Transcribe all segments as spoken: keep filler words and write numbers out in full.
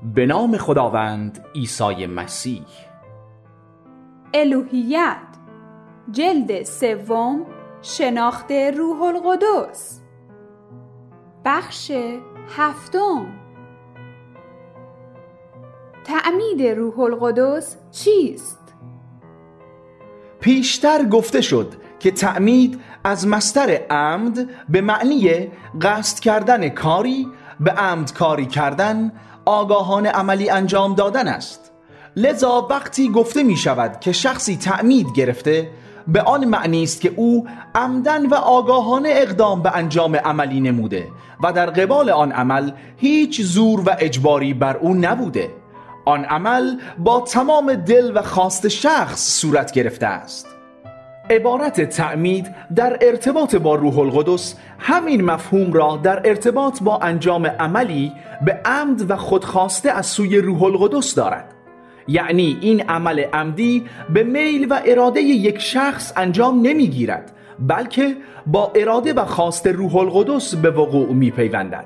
به نام خداوند عیسی مسیح. الوهیت جلد سوم، شناخت روح القدس، بخش هفتم. تعمید روح القدس چیست؟ پیشتر گفته شد که تعمید از مصدر عمد به معنی قصد کردن کاری، به عمد کاری کردن، آگاهانه عملی انجام دادن است. لذا وقتی گفته می شود که شخصی تعمید گرفته، به آن معنی است که او عمدن و آگاهانه اقدام به انجام عملی نموده و در قبال آن عمل هیچ زور و اجباری بر او نبوده. آن عمل با تمام دل و خواست شخص صورت گرفته است. عبارت تعمید در ارتباط با روح القدس همین مفهوم را در ارتباط با انجام عملی به عمد و خودخواسته از سوی روح القدس دارد. یعنی این عمل عمدی به میل و اراده یک شخص انجام نمی گیرد، بلکه با اراده و خواست روح القدس به وقوع می پیوندد.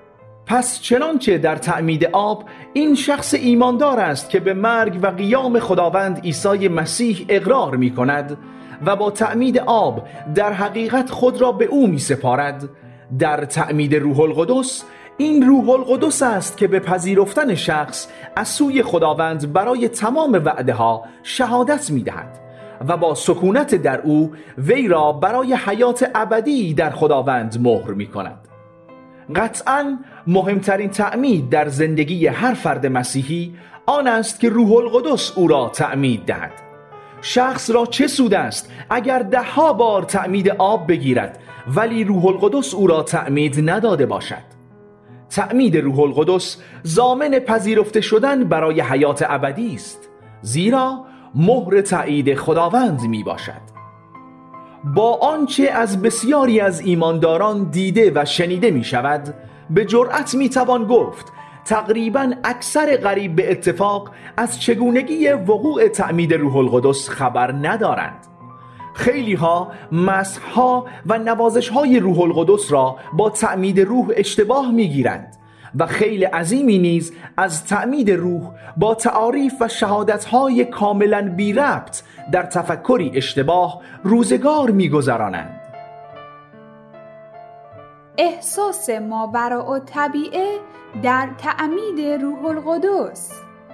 پس چنانچه در تعمید آب این شخص ایماندار است که به مرگ و قیام خداوند عیسی مسیح اقرار می کند و با تعمید آب در حقیقت خود را به او می سپارد، در تعمید روح القدس این روح القدس است که به پذیرفتن شخص از سوی خداوند برای تمام وعده ها شهادت می دهد و با سکونت در او وی را برای حیات ابدی در خداوند مهر می کند. قطعاً مهمترین تعمید در زندگی هر فرد مسیحی آن است که روح القدس او را تعمید دهد. شخص را چه سود است اگر ده ها بار تعمید آب بگیرد ولی روح القدس او را تعمید نداده باشد؟ تعمید روح القدس ضامن پذیرفته شدن برای حیات ابدی است، زیرا مهر تایید خداوند می باشد. با آنچه از بسیاری از ایمانداران دیده و شنیده می شود، به جرأت می توان گفت تقریباً اکثر قریب به اتفاق از چگونگی وقوع تعمید روح القدس خبر ندارند. خیلی ها مسح ها و نوازش های روح القدس را با تعمید روح اشتباه می گیرند و خیلی عظیمی نیز از تعمید روح با تعاریف و شهادت های کاملاً بی ربط در تفکری اشتباه روزگار می گذرانند. احساس ماوراءالطبیعه در تعمید روح القدس.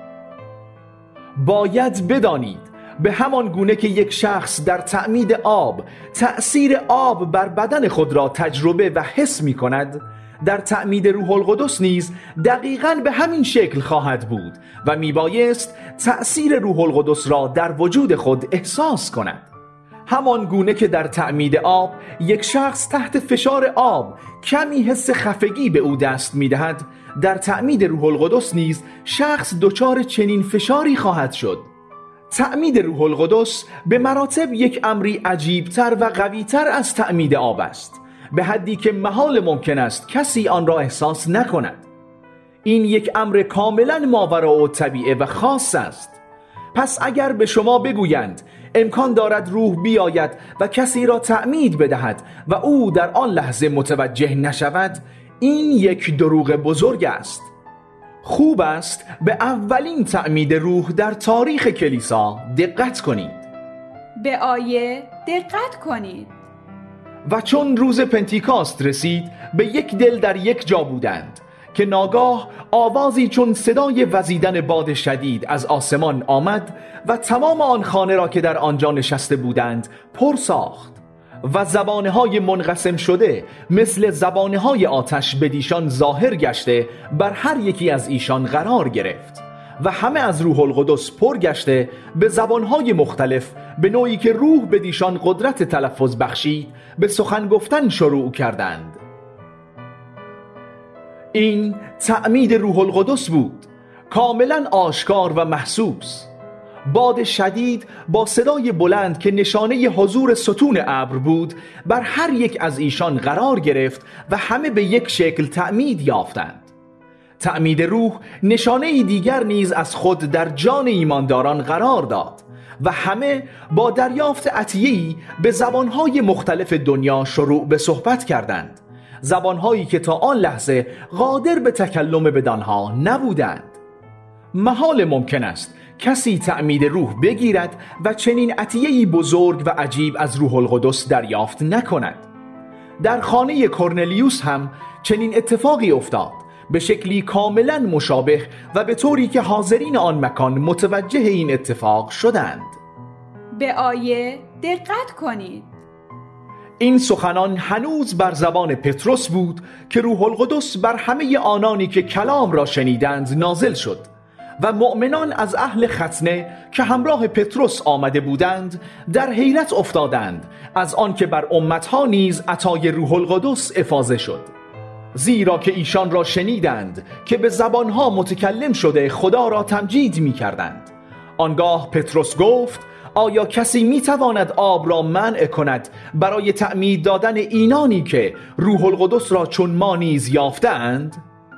باید بدانید به همان گونه که یک شخص در تعمید آب تأثیر آب بر بدن خود را تجربه و حس می کند، در تعمید روح القدس نیز دقیقاً به همین شکل خواهد بود و می بایست تأثیر روح القدس را در وجود خود احساس کند. همان گونه که در تعمید آب یک شخص تحت فشار آب کمی حس خفگی به او دست می دهد، در تعمید روح القدس نیز شخص دچار چنین فشاری خواهد شد. تعمید روح القدس به مراتب یک امری عجیبتر و قویتر از تعمید آب است، به حدی که محال ممکن است کسی آن را احساس نکند. این یک امر کاملا ماوراءالطبیعه و خاص است. پس اگر به شما بگویند امکان دارد روح بیاید و کسی را تعمید بدهد و او در آن لحظه متوجه نشود، این یک دروغ بزرگ است. خوب است به اولین تعمید روح در تاریخ کلیسا دقت کنید. به آیه دقت کنید. و چون روز پنتیکاست رسید، به یک دل در یک جا بودند که ناگاه آوازی چون صدای وزیدن باد شدید از آسمان آمد و تمام آن خانه را که در آنجا نشسته بودند پر ساخت و زبانه‌های منقسم شده مثل زبانه‌های آتش بدیشان ظاهر گشته بر هر یکی از ایشان قرار گرفت و همه از روح القدس پر گشته به زبانهای مختلف به نوعی که روح بدیشان قدرت تلفظ بخشید به سخن گفتن شروع کردند. این تعمید روح القدس بود، کاملا آشکار و محسوس. باد شدید با صدای بلند که نشانه حضور ستون ابر بود بر هر یک از ایشان قرار گرفت و همه به یک شکل تعمید یافتند. تعمید روح نشانه دیگر نیز از خود در جان ایمانداران قرار داد و همه با دریافت عطیه‌ای به زبانهای مختلف دنیا شروع به صحبت کردند، زبانهایی که تا آن لحظه قادر به تکلم بدانها نبودند. محال ممکن است کسی تعمید روح بگیرد و چنین عطیه‌ای بزرگ و عجیب از روح القدس دریافت نکند. در خانه کرنلیوس هم چنین اتفاقی افتاد، به شکلی کاملا مشابه و به طوری که حاضرین آن مکان متوجه این اتفاق شدند. به آیه دقت کنید. این سخنان هنوز بر زبان پتروس بود که روح القدس بر همه آنانی که کلام را شنیدند نازل شد و مؤمنان از اهل ختنه که همراه پتروس آمده بودند در حیرت افتادند از آن که بر امتها نیز عطای روح القدس افاضه شد، زیرا که ایشان را شنیدند که به زبانها متکلم شده خدا را تمجید می کردند. آنگاه پتروس گفت: آیا کسی می تواند آب را منع کند برای تعمید دادن اینانی که روح القدس را چون ما نیز یافتند؟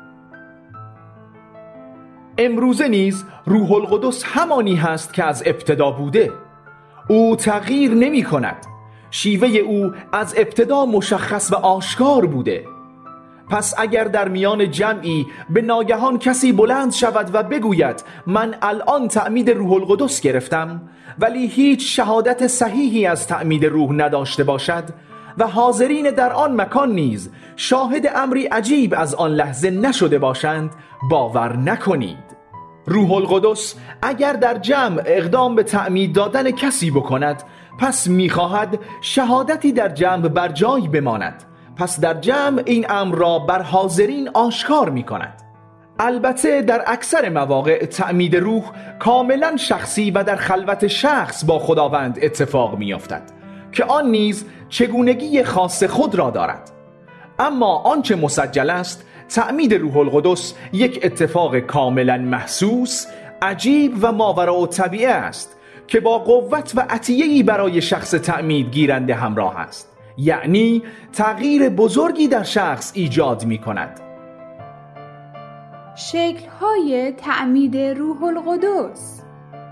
امروزه نیز روح القدس همانی هست که از ابتدا بوده. او تغییر نمی کند. شیوه او از ابتدا مشخص و آشکار بوده. پس اگر در میان جمعی به ناگهان کسی بلند شود و بگوید من الان تعمید روح القدس گرفتم، ولی هیچ شهادت صحیحی از تعمید روح نداشته باشد و حاضرین در آن مکان نیز شاهد امری عجیب از آن لحظه نشده باشند، باور نکنید. روح القدس اگر در جمع اقدام به تعمید دادن کسی بکند، پس می‌خواهد شهادتی در جمع بر جای بماند. پس در جمع این امر را بر حاضرین آشکار می کند. البته در اکثر مواقع تعمید روح کاملا شخصی و در خلوت شخص با خداوند اتفاق می افتد که آن نیز چگونگی خاص خود را دارد. اما آنچه مسجل است، تعمید روح القدس یک اتفاق کاملا محسوس، عجیب و ماوراءالطبیعه است که با قوت و عطیه‌ای برای شخص تعمید گیرنده همراه است، یعنی تغییر بزرگی در شخص ایجاد می کند. شکل‌های تعمید روح القدس.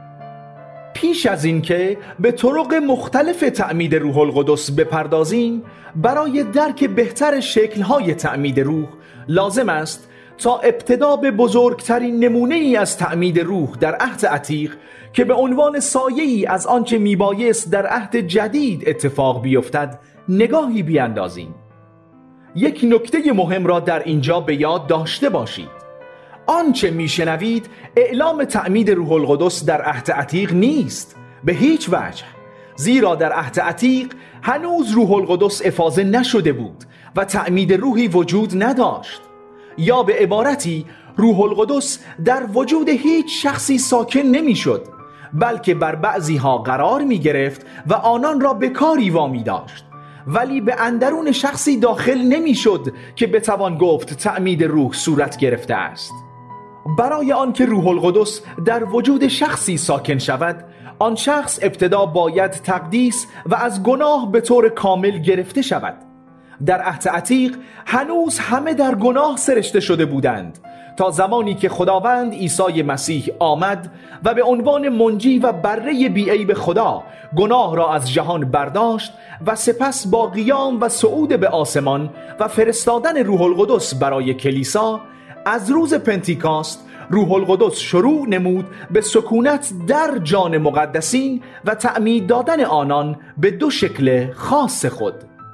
پیش از اینکه به طرق مختلف تعمید روح القدس بپردازیم، برای درک بهتر شکل‌های تعمید روح لازم است تا ابتدا به بزرگترین نمونه ای از تعمید روح در عهد عتیق که به عنوان سایه‌ای از آنچه میبایست در عهد جدید اتفاق بیفتد نگاهی بیاندازیم. یک نکته مهم را در اینجا به یاد داشته باشید. آنچه میشنوید اعلام تعمید روح القدس در عهد عتیق نیست به هیچ وجه، زیرا در عهد عتیق هنوز روح القدس افاضه نشده بود و تعمید روحی وجود نداشت، یا به عبارتی روح القدس در وجود هیچ شخصی ساکن نمیشد، بلکه بر بعضی ها قرار می گرفت و آنان را به کاری وامی داشت، ولی به اندرون شخصی داخل نمی شد که بتوان گفت تعمید روح صورت گرفته است. برای آنکه روح القدس در وجود شخصی ساکن شود، آن شخص ابتدا باید تقدیس و از گناه به طور کامل گرفته شود. در عهد عتیق هنوز همه در گناه سرشته شده بودند تا زمانی که خداوند عیسی مسیح آمد و به عنوان منجی و بره بی‌عیب خدا گناه را از جهان برداشت و سپس با قیام و صعود به آسمان و فرستادن روح القدس برای کلیسا، از روز پنتیکاست روح القدس شروع نمود به سکونت در جان مقدسین و تعمید دادن آنان به دو شکل خاص خود.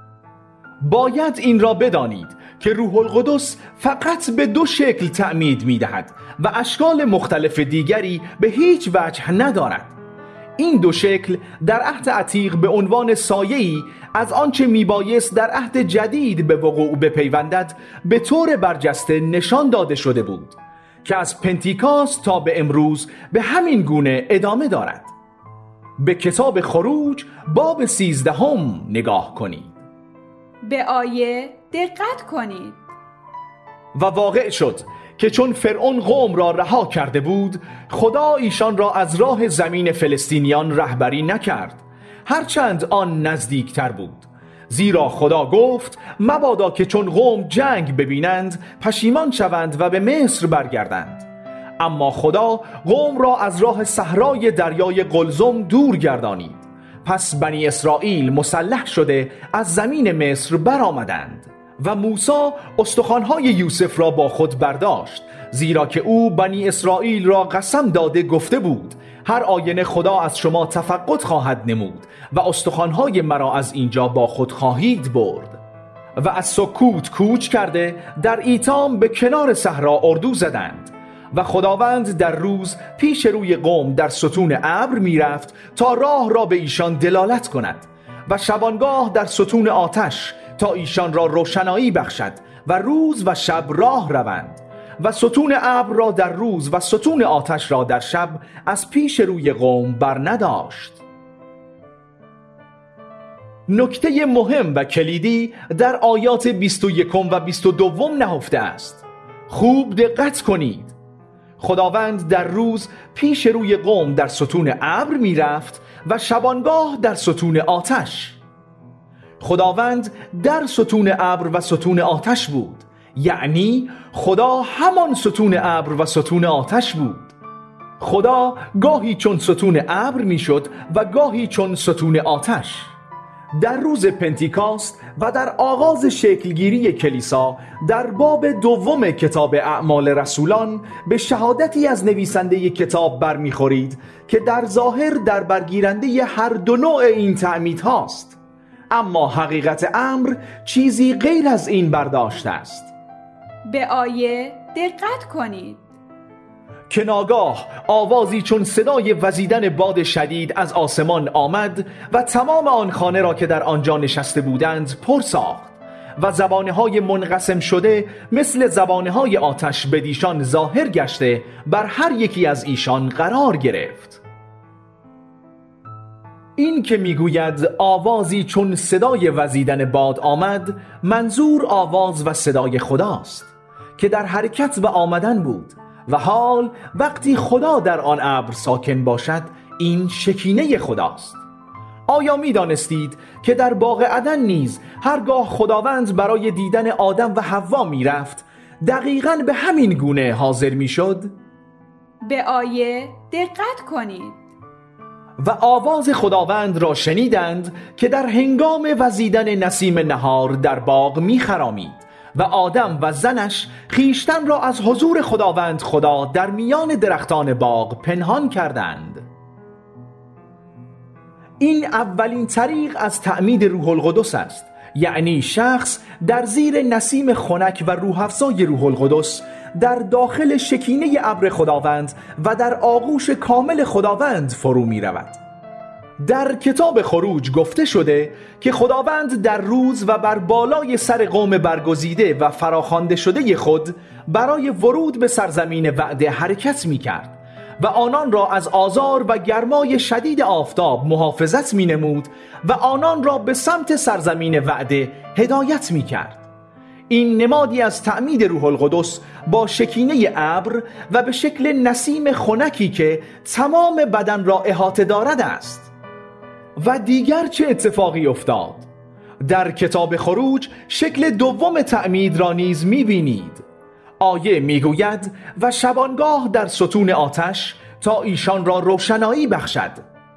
باید این را بدانید که روح القدس فقط به دو شکل تعمید می دهد و اشکال مختلف دیگری به هیچ وجه ندارد. این دو شکل در عهد عتیق به عنوان سایه‌ای از آنچه میبایست در عهد جدید به وقوع بپیوندد به طور برجسته نشان داده شده بود که از پنتیکاست تا به امروز به همین گونه ادامه دارد. به کتاب خروج باب سیزدهم نگاه کنید. به آیه دقت کنید. و واقع شد که چون فرعون قوم را رها کرده بود، خدا ایشان را از راه زمین فلسطینیان رهبری نکرد، هرچند آن نزدیکتر بود. زیرا خدا گفت مبادا که چون قوم جنگ ببینند پشیمان شوند و به مصر برگردند. اما خدا قوم را از راه صحرای دریای قلزم دور گردانید. پس بنی اسرائیل مسلح شده از زمین مصر برآمدند و موسی استخوان‌های یوسف را با خود برداشت زیرا که او بنی اسرائیل را قسم داده گفته بود هر آینه خدا از شما تفقد خواهد نمود و استخوان‌های مرا از اینجا با خود خواهید برد. و از سکوت کوچ کرده در ایتام به کنار صحرا اردو زدند و خداوند در روز پیش روی قوم در ستون ابر می رفت تا راه را به ایشان دلالت کند و شبانگاه در ستون آتش تا ایشان را روشنایی بخشد و روز و شب راه روند و ستون ابر را در روز و ستون آتش را در شب از پیش روی قوم بر نداشت. نکته مهم و کلیدی در آیات بیست و یکم و بیست و دوم نهفته است. خوب دقت کنید. خداوند در روز پیش روی قوم در ستون ابر می رفت و شبانگاه در ستون آتش. خداوند در ستون ابر و ستون آتش بود، یعنی خدا همان ستون ابر و ستون آتش بود. خدا گاهی چون ستون ابر می شد و گاهی چون ستون آتش. در روز پنتیکاست و در آغاز شکلگیری کلیسا در باب دوم کتاب اعمال رسولان به شهادتی از نویسنده کتاب برمیخورید که در ظاهر در برگیرنده هر دو نوع این تعمید هاست، اما حقیقت امر چیزی غیر از این برداشت است. به آیه دقت کنید که ناگاه آوازی چون صدای وزیدن باد شدید از آسمان آمد و تمام آن خانه را که در آنجا نشسته بودند پر ساخت و زبانه‌های منقسم شده مثل زبانه‌های آتش بدیشان ظاهر گشته بر هر یکی از ایشان قرار گرفت. این که میگوید آوازی چون صدای وزیدن باد آمد، منظور آواز و صدای خداست که در حرکت و آمدن بود و حال وقتی خدا در آن ابر ساکن باشد این شکینه خداست. آیا می دانستید که در باغ عدن نیز هرگاه خداوند برای دیدن آدم و حوا می رفت دقیقاً به همین گونه حاضر می شد؟ به آیه دقت کنید. و آواز خداوند را شنیدند که در هنگام وزیدن نسیم نهار در باغ می خرامید و آدم و زنش خیشتن را از حضور خداوند خدا در میان درختان باغ پنهان کردند. این اولین طریق از تعمید روح القدس است، یعنی شخص در زیر نسیم خنک و روح افزای روح القدس در داخل شکینه ابر خداوند و در آغوش کامل خداوند فرو می رود. در کتاب خروج گفته شده که خداوند در روز و بر بالای سر قوم برگزیده و فراخوانده شده خود برای ورود به سرزمین وعده حرکت می کرد و آنان را از آزار و گرمای شدید آفتاب محافظت می نمود و آنان را به سمت سرزمین وعده هدایت می کرد. این نمادی از تعمید روح القدس با شکینه ابر و به شکل نسیم خنکی که تمام بدن را احاطه دارد است. و دیگر چه اتفاقی افتاد؟ در کتاب خروج شکل دوم تعمید را نیز می‌بینید. آیه میگوید و شبانگاه در ستون آتش تا ایشان را روشنایی بخشد.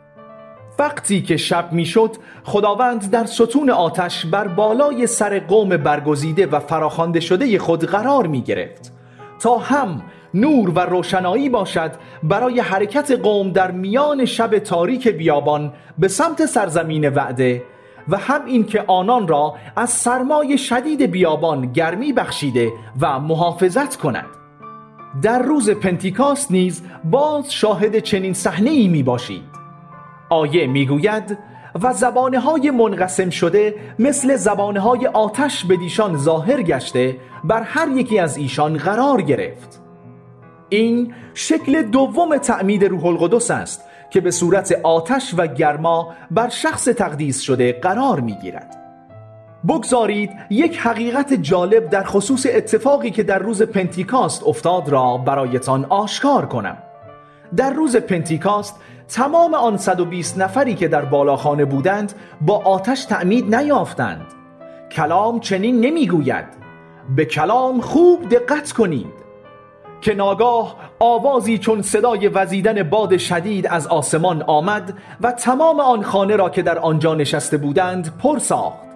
وقتی که شب میشد خداوند در ستون آتش بر بالای سر قوم برگزیده و فراخوانده شده خود قرار می گرفت تا هم نور و روشنایی باشد برای حرکت قوم در میان شب تاریک بیابان به سمت سرزمین وعده و هم این که آنان را از سرمای شدید بیابان گرمی بخشیده و محافظت کند. در روز پنتیکاست نیز باز شاهد چنین صحنه‌ای می باشید. آیه میگوید و زبانه‌های منقسم شده مثل زبانه‌های آتش بدیشان ظاهر گشته بر هر یکی از ایشان قرار گرفت. این شکل دوم تعمید روح القدس است که به صورت آتش و گرما بر شخص تقدیس شده قرار میگیرد. بگذارید یک حقیقت جالب در خصوص اتفاقی که در روز پنتیکاست افتاد را برایتان آشکار کنم. در روز پنتیکاست تمام آن صد و بیست نفری که در بالاخانه بودند با آتش تعمید نیافتند. کلام چنین نمیگوید. به کلام خوب دقت کنید. که ناگاه آوازی چون صدای وزیدن باد شدید از آسمان آمد و تمام آن خانه را که در آنجا نشسته بودند پر ساخت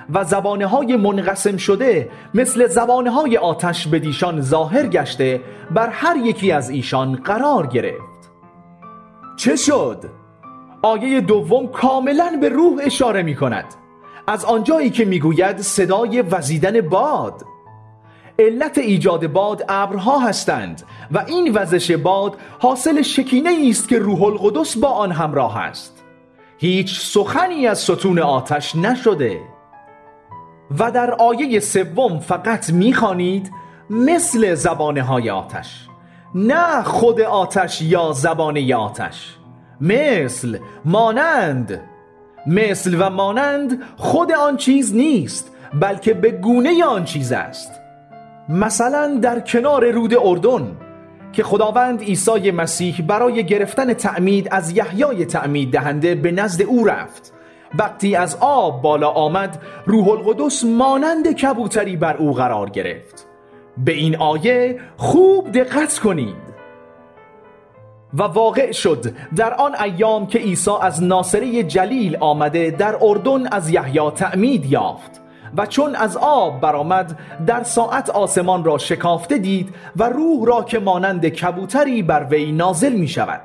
و زبانه‌های منقسم شده مثل زبانه‌های آتش به دیشان ظاهر گشته بر هر یکی از ایشان قرار گرفت. چه شد؟ آیه دوم کاملاً به روح اشاره می کند، از آنجایی که می گوید صدای وزیدن باد. علت ایجاد باد ابرها هستند و این وزش باد حاصل شکینه‌ای است که روح القدس با آن همراه است. هیچ سخنی از ستون آتش نشده. و در آیه سوم فقط می‌خوانید مثل زبانه‌های آتش، نه خود آتش یا زبانه آتش. مثل، مانند. مثل و مانند خود آن چیز نیست، بلکه به گونه آن چیز است. مثلا در کنار رود اردن که خداوند عیسی مسیح برای گرفتن تعمید از یحیای تعمید دهنده به نزد او رفت، وقتی از آب بالا آمد روح القدس مانند کبوتری بر او قرار گرفت. به این آیه خوب دقت کنید. و واقع شد در آن ایام که عیسی از ناصره جلیل آمده در اردن از یحیی تعمید یافت و چون از آب برآمد در ساعت آسمان را شکافته دید و روح را که مانند کبوتری بر وی نازل می شود.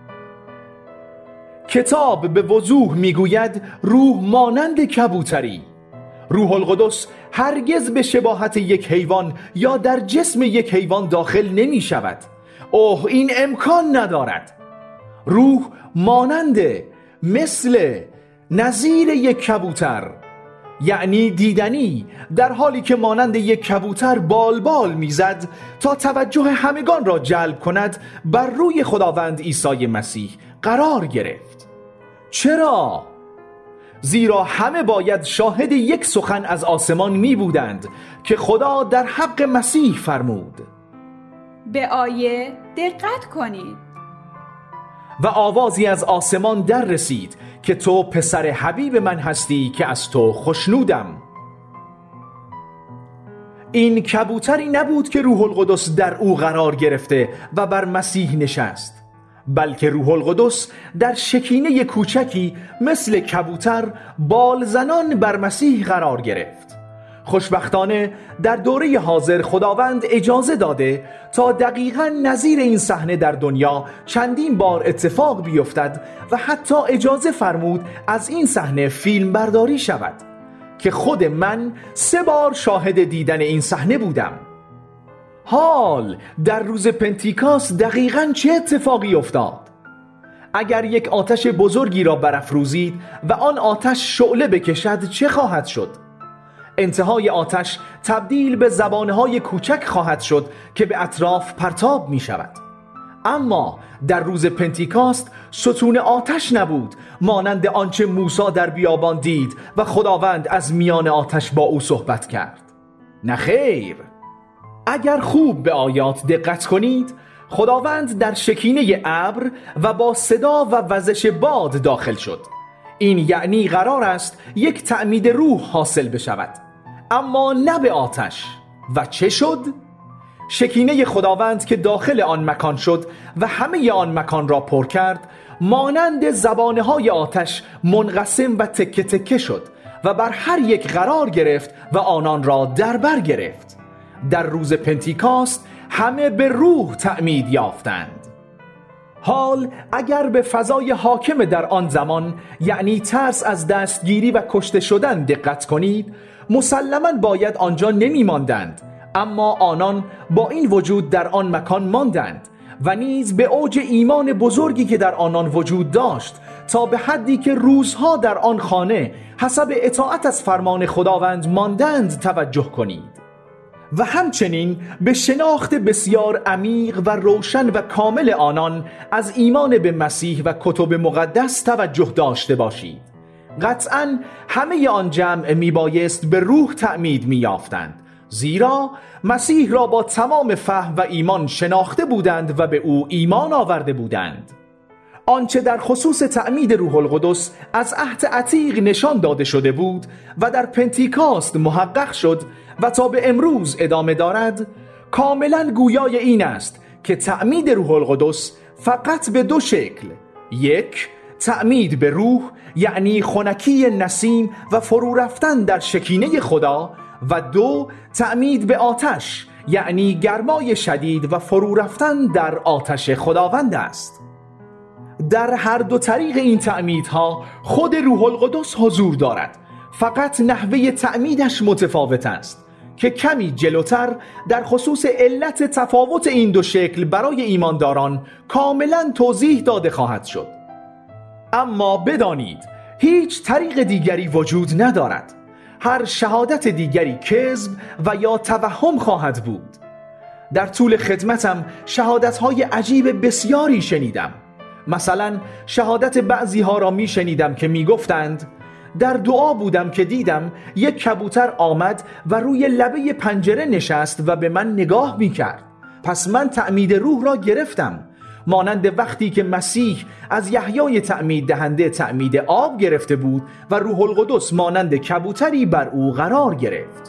کتاب به وضوح می گوید روح مانند کبوتری. روح القدس هرگز به شباهت یک حیوان یا در جسم یک حیوان داخل نمی شود. اوه، این امکان ندارد. روح مانند، مثل، نظیر یک کبوتر، یعنی دیدنی، در حالی که مانند یک کبوتر بال بال میزد تا توجه همگان را جلب کند بر روی خداوند عیسی مسیح قرار گرفت. چرا؟ زیرا همه باید شاهد یک سخن از آسمان می بودند که خدا در حق مسیح فرمود. به آیه دقت کنید. و آوازی از آسمان در رسید که تو پسر حبیب من هستی که از تو خوشنودم. این کبوتری نبود که روح القدس در او قرار گرفته و بر مسیح نشست، بلکه روح القدس در شکینه کوچکی مثل کبوتر بال زنان بر مسیح قرار گرفت. خوشبختانه در دوره حاضر خداوند اجازه داده تا دقیقاً نظیر این صحنه در دنیا چندین بار اتفاق بیفتد و حتی اجازه فرمود از این صحنه فیلم برداری شود که خود من سه بار شاهد دیدن این صحنه بودم. حال در روز پنتیکاست دقیقاً چه اتفاقی افتاد؟ اگر یک آتش بزرگی را برافروزید و آن آتش شعله بکشد چه خواهد شد؟ انتهای آتش تبدیل به زبانه‌های کوچک خواهد شد که به اطراف پرتاب می شود. اما در روز پنتیکاست ستون آتش نبود مانند آنچه موسی در بیابان دید و خداوند از میان آتش با او صحبت کرد. نه خیر. اگر خوب به آیات دقت کنید، خداوند در شکینه ابر و با صدا و وزش باد داخل شد. این یعنی قرار است یک تعمید روح حاصل بشود، اما نه به آتش. و چه شد؟ شکینه خداوند که داخل آن مکان شد و همه آن مکان را پر کرد مانند زبانه‌های آتش منقسم و تکه تکه شد و بر هر یک قرار گرفت و آنان را در بر گرفت. در روز پنتیکاست همه به روح تعمید یافتند. حال اگر به فضای حاکم در آن زمان، یعنی ترس از دستگیری و کشته شدن دقت کنید، مسلماً باید آنجا نمی ماندند، اما آنان با این وجود در آن مکان ماندند و نیز به اوج ایمان بزرگی که در آنان وجود داشت تا به حدی که روزها در آن خانه حسب اطاعت از فرمان خداوند ماندند توجه کنید. و همچنین به شناخت بسیار عمیق و روشن و کامل آنان از ایمان به مسیح و کتب مقدس توجه داشته باشید. قطعاً همه آن جمع می بایست به روح تعمید می یافتند، زیرا مسیح را با تمام فهم و ایمان شناخته بودند و به او ایمان آورده بودند. آنچه در خصوص تعمید روح القدس از عهد عتیق نشان داده شده بود و در پنتیکاست محقق شد و تا به امروز ادامه دارد، کاملا گویای این است که تعمید روح القدس فقط به دو شکل: یک، تعمید به روح، یعنی خنکی نسیم و فرو رفتن در شکینه خدا، و دو تعمید به آتش یعنی گرمای شدید و فرو رفتن در آتش خداوند است. در هر دو طریق این تعمیدها خود روح القدس حضور دارد، فقط نحوه تعمیدش متفاوت است که کمی جلوتر در خصوص علت تفاوت این دو شکل برای ایمانداران کاملا توضیح داده خواهد شد. اما بدانید هیچ طریق دیگری وجود ندارد. هر شهادت دیگری کذب و یا توهم خواهد بود. در طول خدمتم شهادت‌های عجیب بسیاری شنیدم. مثلا شهادت بعضی ها را می شنیدم که می گفتند در دعا بودم که دیدم یک کبوتر آمد و روی لبه پنجره نشست و به من نگاه می کرد. پس من تعمید روح را گرفتم، مانند وقتی که مسیح از یحیای تعمید دهنده تعمید آب گرفته بود و روح القدس مانند کبوتری بر او قرار گرفت.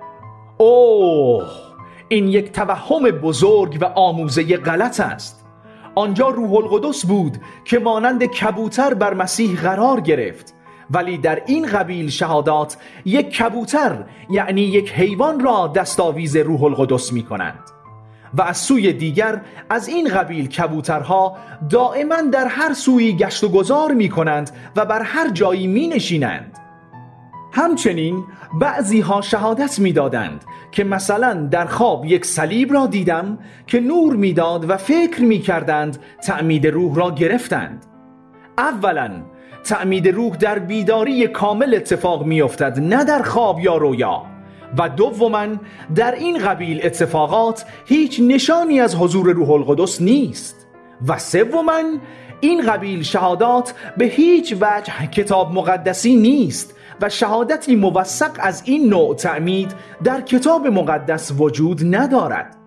اوه، این یک توهم بزرگ و آموزه غلط است. آنجا روح القدس بود که مانند کبوتر بر مسیح قرار گرفت، ولی در این قبیل شهادات یک کبوتر یعنی یک حیوان را دستاویز روح القدس می کنند، و از سوی دیگر از این قبیل کبوترها دائما در هر سوی گشت و گذار می کنند و بر هر جایی می نشینند. همچنین بعضی ها شهادت می دادند که مثلا در خواب یک صلیب را دیدم که نور می داد و فکر می کردند تعمید روح را گرفتند. اولا تعمید روح در بیداری کامل اتفاق می افتد، نه در خواب یا رویا. و دوما در این قبیل اتفاقات هیچ نشانی از حضور روح القدس نیست. و سوما این قبیل شهادات به هیچ وجه کتاب مقدسی نیست و شهادتی موثق از این نوع تعمید در کتاب مقدس وجود ندارد.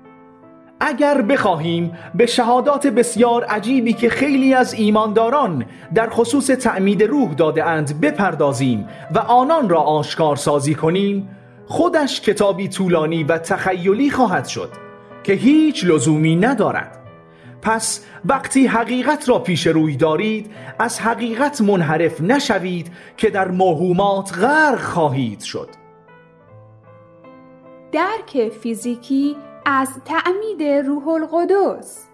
اگر بخواهیم به شهادات بسیار عجیبی که خیلی از ایمانداران در خصوص تعمید روح داده اند بپردازیم و آنان را آشکار سازی کنیم، خودش کتابی طولانی و تخیلی خواهد شد که هیچ لزومی ندارد. پس وقتی حقیقت را پیش روی دارید از حقیقت منحرف نشوید که در موهومات غرق خواهید شد. درک فیزیکی از تعمید روح القدس.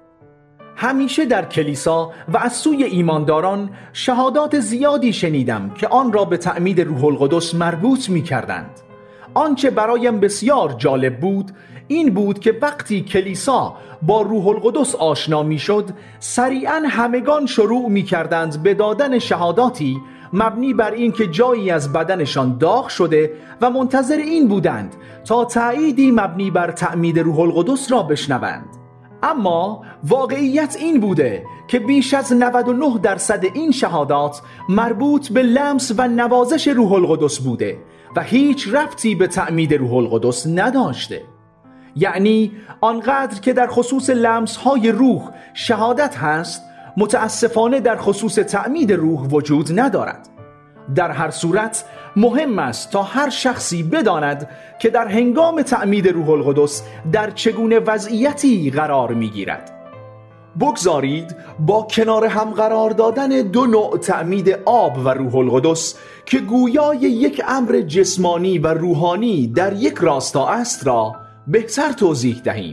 همیشه در کلیسا و از سوی ایمانداران شهادات زیادی شنیدم که آن را به تعمید روح القدس مربوط می کردند. آنچه برایم بسیار جالب بود این بود که وقتی کلیسا با روح القدس آشنا می شد سریعا همگان شروع می کردند به دادن شهاداتی مبنی بر این که جایی از بدنشان داغ شده و منتظر این بودند تا تأییدی مبنی بر تعمید روح القدس را بشنوند. اما واقعیت این بوده که بیش از نود و نه درصد این شهادات مربوط به لمس و نوازش روح القدس بوده و هیچ ربطی به تعمید روح القدس نداشته. یعنی آنقدر که در خصوص لمس‌های روح شهادت هست، متاسفانه در خصوص تعمید روح وجود ندارد. در هر صورت مهم است تا هر شخصی بداند که در هنگام تعمید روح القدس در چگونه وضعیتی قرار می‌گیرد. بگذارید با کنار هم قرار دادن دو نوع تعمید آب و روح القدس که گویای یک امر جسمانی و روحانی در یک راستا است را بهتر توضیح دهیم.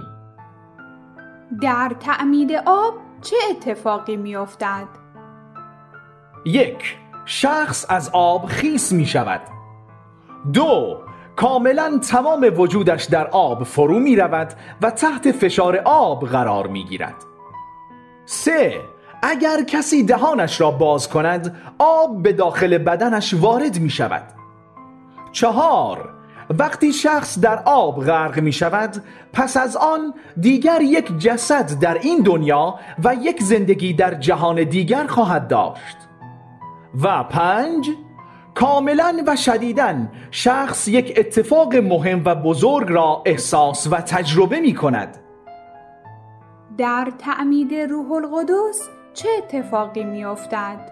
در تعمید آب چه اتفاقی می افتد؟ یک، شخص از آب خیس می شود. دو، کاملا تمام وجودش در آب فرو می رود و تحت فشار آب قرار می گیرد. سه، اگر کسی دهانش را باز کند آب به داخل بدنش وارد می شود. چهار، وقتی شخص در آب غرق می شود پس از آن دیگر یک جسد در این دنیا و یک زندگی در جهان دیگر خواهد داشت. و پنج، کاملا و شدیداً شخص یک اتفاق مهم و بزرگ را احساس و تجربه می کند. در تعمید روح القدس چه اتفاقی می افتد؟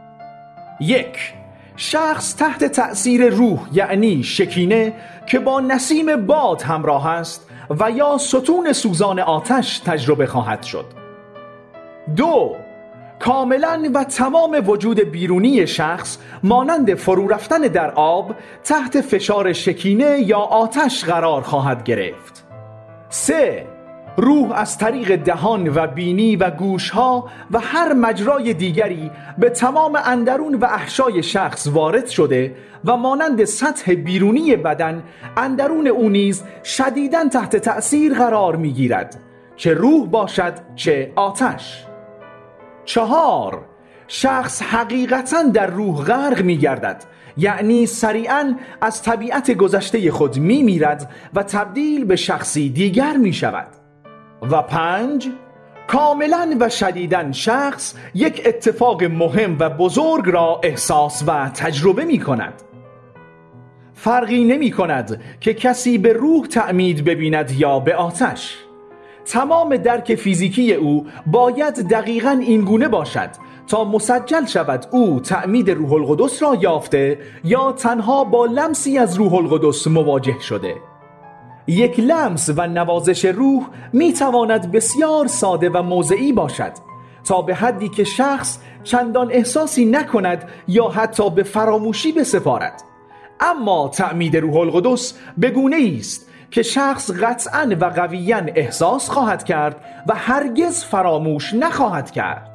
یک، شخص تحت تأثیر روح یعنی شکینه که با نسیم باد همراه است و یا ستون سوزان آتش تجربه خواهد شد. دو، کاملا و تمام وجود بیرونی شخص مانند فرو رفتن در آب تحت فشار شکینه یا آتش قرار خواهد گرفت. سه، روح از طریق دهان و بینی و گوشها و هر مجرای دیگری به تمام اندرون و احشای شخص وارد شده و مانند سطح بیرونی بدن اندرون او نیز شدیداً تحت تأثیر قرار می‌گیرد، چه روح باشد چه آتش. چهار، شخص حقیقتاً در روح غرق می‌گردد، یعنی سریعاً از طبیعت گذشته خود می‌میرد و تبدیل به شخصی دیگر می‌شود. و پنج، کاملاً و شدیداً شخص یک اتفاق مهم و بزرگ را احساس و تجربه می‌کند. فرقی نمی‌کند که کسی به روح تعمید ببیند یا به آتش. تمام درک فیزیکی او باید دقیقاً این گونه باشد تا مسجل شود او تعمید روح القدس را یافته یا تنها با لمسی از روح القدس مواجه شده. یک لمس و نوازش روح می تواند بسیار ساده و موضعی باشد تا به حدی که شخص چندان احساسی نکند یا حتی به فراموشی بسپارد. اما تعمید روح القدس به گونه‌ای است که شخص قطعاً و قویاً احساس خواهد کرد و هرگز فراموش نخواهد کرد.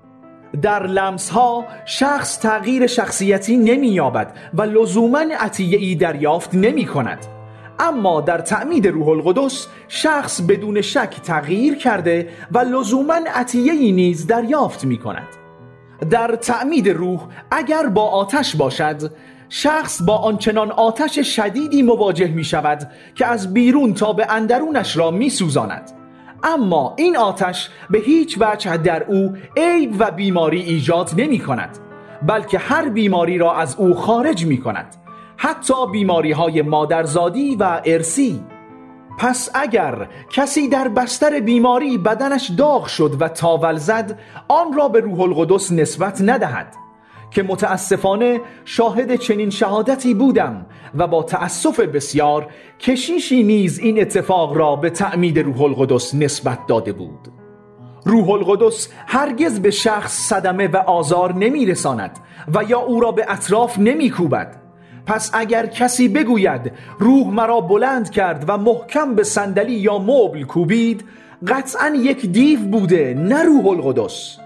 در لمس‌ها شخص تغییر شخصیتی نمی‌یابد و لزوماً عطیه‌ای دریافت نمی‌کند. اما در تعمید روح القدس شخص بدون شک تغییر کرده و لزوماً عطیه‌ای نیز دریافت می‌کند. در تعمید روح اگر با آتش باشد، شخص با آنچنان آتش شدیدی مواجه می شود که از بیرون تا به اندرونش را می سوزاند. اما این آتش به هیچ وجه در او عیب و بیماری ایجاد نمی کند، بلکه هر بیماری را از او خارج می کند، حتی بیماری های مادرزادی و ارثی. پس اگر کسی در بستر بیماری بدنش داغ شد و تاول زد، آن را به روح القدس نسبت ندهد، که متاسفانه شاهد چنین شهادتی بودم و با تأسف بسیار کشیشی نیز این اتفاق را به تعمید روح القدس نسبت داده بود. روح القدس هرگز به شخص صدمه و آزار نمی رساند و یا او را به اطراف نمی کوبد. پس اگر کسی بگوید روح مرا بلند کرد و محکم به صندلی یا مبل کوبید، قطعاً یک دیو بوده، نه روح القدس.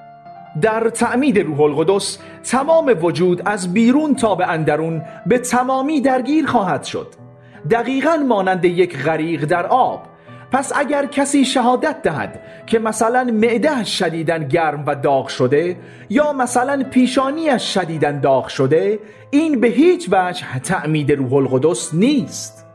در تعمید روح القدس تمام وجود از بیرون تا به اندرون به تمامی درگیر خواهد شد، دقیقاً مانند یک غریق در آب. پس اگر کسی شهادت دهد که مثلا معده‌اش شدیداً گرم و داغ شده یا مثلا پیشانیش شدیداً داغ شده، این به هیچ وجه تعمید روح القدس نیست.